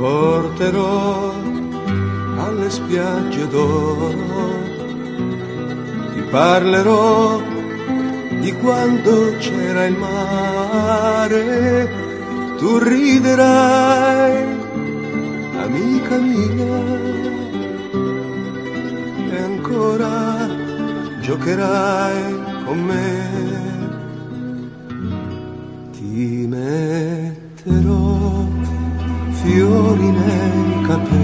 porterò alle spiagge d'oro, ti parlerò di quando c'era il mare, tu riderai, amica mia, e ancora giocherai con me. Ti metterò fiori nei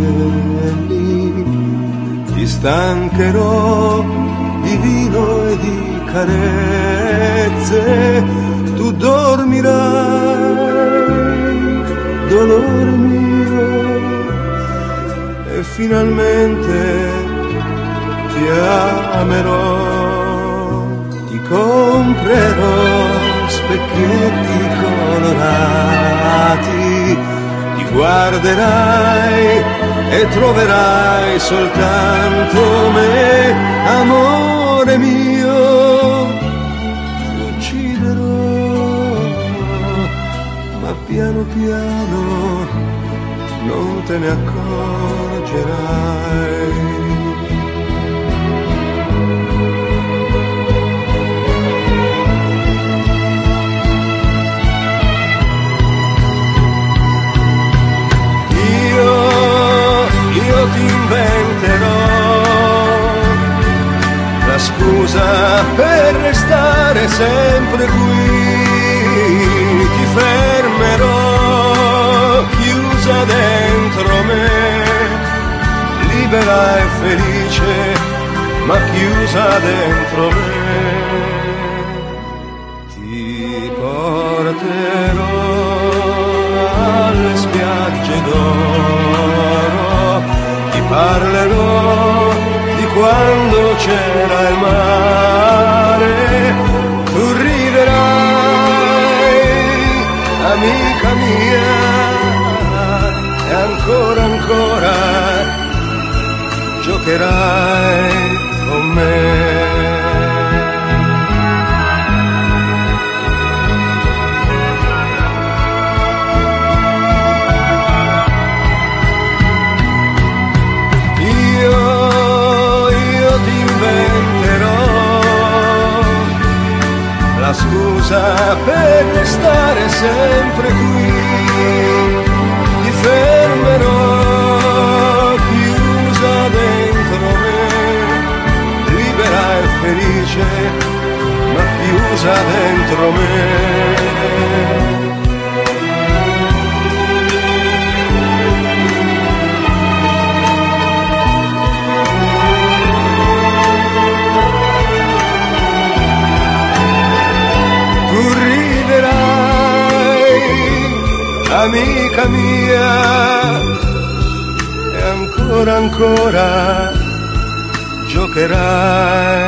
capelli, ti stancherò di vino e di carezze, tu dormirai, dolore mio, e finalmente ti amerò, ti comprerò specchietti colorati, ti guarderai e troverai soltanto me, amore mio, ti ucciderò, ma piano piano non te ne accorgerai. Io ti inventerò la scusa per restare sempre qui, ti fermerò chiusa dentro me, libera e felice, ma chiusa dentro me. Ti porterò alle spiagge d'oro, ti parlerò di quando c'era il mare, tu riderai, amica mia, e ancora giocherai con me. La scusa per restare sempre qui, ti fermerò chiusa dentro me, libera e felice, ma chiusa dentro me. Amica mia, e ancora giocherai